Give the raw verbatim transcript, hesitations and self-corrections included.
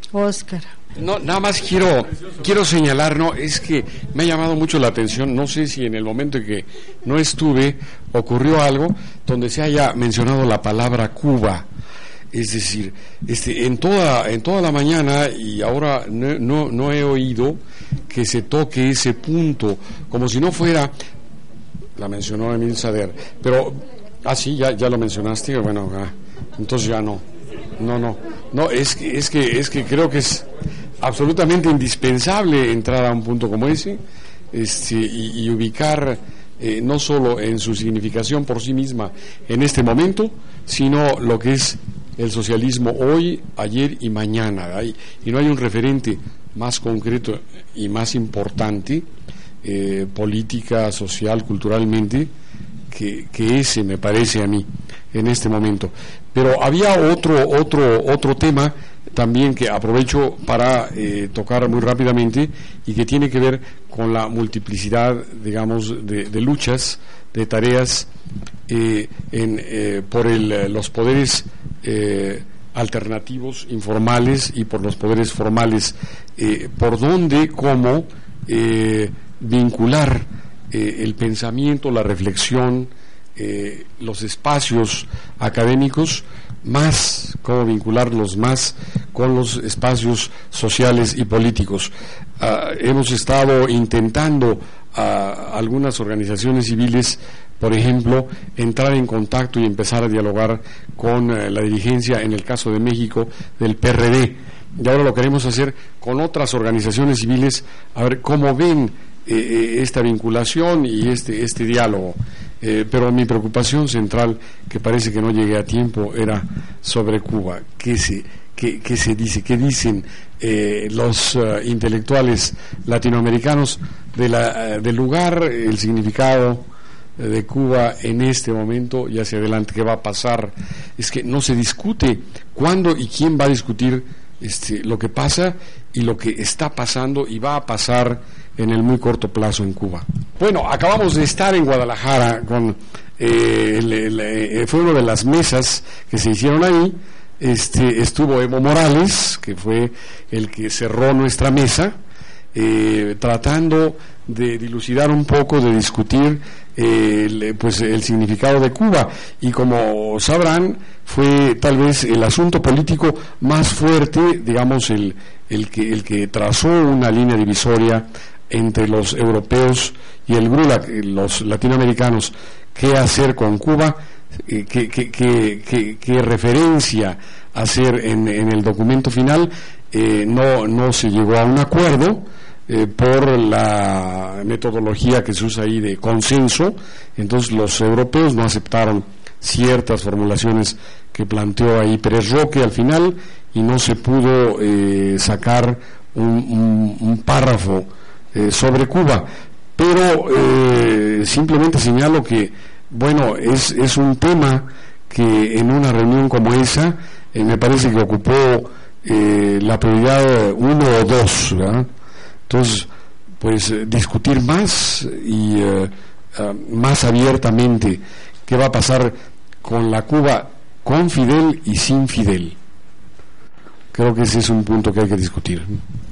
Oscar. No, nada más quiero quiero señalar, no, es que me ha llamado mucho la atención, no sé si en el momento en que no estuve ocurrió algo donde se haya mencionado la palabra Cuba. Es decir, este, en toda en toda la mañana y ahora no, no, no he oído que se toque ese punto, como si no fuera, la mencionó Emil Sader, pero, ah sí, ya, ya lo mencionaste, bueno, ah, entonces ya no, no, no, no, es que, es que, es que creo que es absolutamente indispensable entrar a un punto como ese, este, y, y ubicar eh, no solo en su significación por sí misma en este momento, sino lo que es el socialismo hoy, ayer y mañana. Hay, y no hay un referente más concreto y más importante, eh, política, social, culturalmente, que, que ese, me parece a mí, en este momento. Pero había otro, otro, otro tema también que aprovecho para eh, tocar muy rápidamente y que tiene que ver con la multiplicidad, digamos, de, de luchas, de tareas eh, en, eh, por el, los poderes eh, alternativos, informales, y por los poderes formales, eh, por dónde, cómo eh, vincular eh, el pensamiento, la reflexión, eh, los espacios académicos, más, cómo vincularlos más con los espacios sociales y políticos. Uh, hemos estado intentando a uh, algunas organizaciones civiles, por ejemplo, entrar en contacto y empezar a dialogar con uh, la dirigencia, en el caso de México, del P R D. Y ahora lo queremos hacer con otras organizaciones civiles, a ver cómo ven eh, esta vinculación y este, este diálogo. Eh, pero mi preocupación central, que parece que no llegué a tiempo, era sobre Cuba. ¿Qué se, qué, qué se dice? ¿Qué dicen eh, los uh, intelectuales latinoamericanos de la, uh, del lugar, el significado uh, de Cuba en este momento y hacia adelante? ¿Qué va a pasar? Es que no se discute cuándo y quién va a discutir este, lo que pasa y lo que está pasando y va a pasar en el muy corto plazo en Cuba. Bueno, acabamos de estar en Guadalajara con eh, el, el, el, fue una de las mesas que se hicieron ahí. Este, estuvo Evo Morales, que fue el que cerró nuestra mesa, eh, tratando de dilucidar un poco, de discutir eh, el, pues el significado de Cuba, y como sabrán, fue tal vez el asunto político más fuerte, digamos, el, el que el que trazó una línea divisoria entre los europeos y el GRULAC, los latinoamericanos. ¿Qué hacer con Cuba? ¿Qué, qué, qué, qué, qué referencia hacer en, en el documento final? Eh, no, no se llegó a un acuerdo eh, por la metodología que se usa ahí de consenso. Entonces los europeos no aceptaron ciertas formulaciones que planteó ahí Pérez Roque al final, y no se pudo eh, sacar un, un, un párrafo Eh, sobre Cuba, pero eh, simplemente señalo que, bueno, es, es un tema que en una reunión como esa eh, me parece que ocupó eh, la prioridad uno o dos, ¿verdad? Entonces, pues eh, discutir más y eh, uh, más abiertamente qué va a pasar con la Cuba con Fidel y sin Fidel. Creo que ese es un punto que hay que discutir.